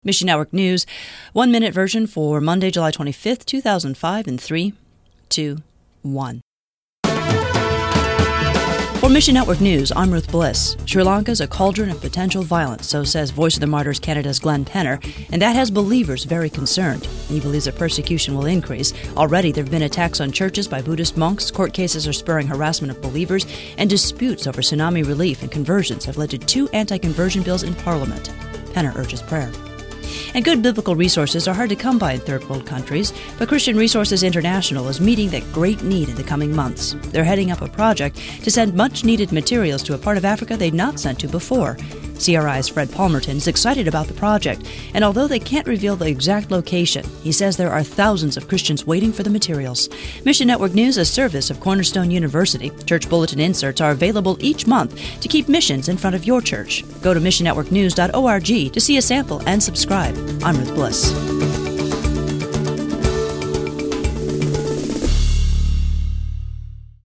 Mission Network News, 1-minute version for Monday, July 25th, 2005, in 3, 2, 1. For Mission Network News, I'm Ruth Bliss. Sri Lanka is a cauldron of potential violence, so says Voice of the Martyrs Canada's Glenn Penner, and that has believers very concerned. He believes that persecution will increase. Already there have been attacks on churches by Buddhist monks, court cases are spurring harassment of believers, and disputes over tsunami relief and conversions have led to 2 anti-conversion bills in Parliament. Penner urges prayer. And good biblical resources are hard to come by in third world countries, but Christian Resources International is meeting that great need in the coming months. They're heading up a project to send much-needed materials to a part of Africa they've not sent to before. CRI's Fred Palmerton is excited about the project, and although they can't reveal the exact location, he says there are thousands of Christians waiting for the materials. Mission Network News, a service of Cornerstone University. Church bulletin inserts are available each month to keep missions in front of your church. Go to missionnetworknews.org to see a sample and subscribe. I'm Ruth Bliss.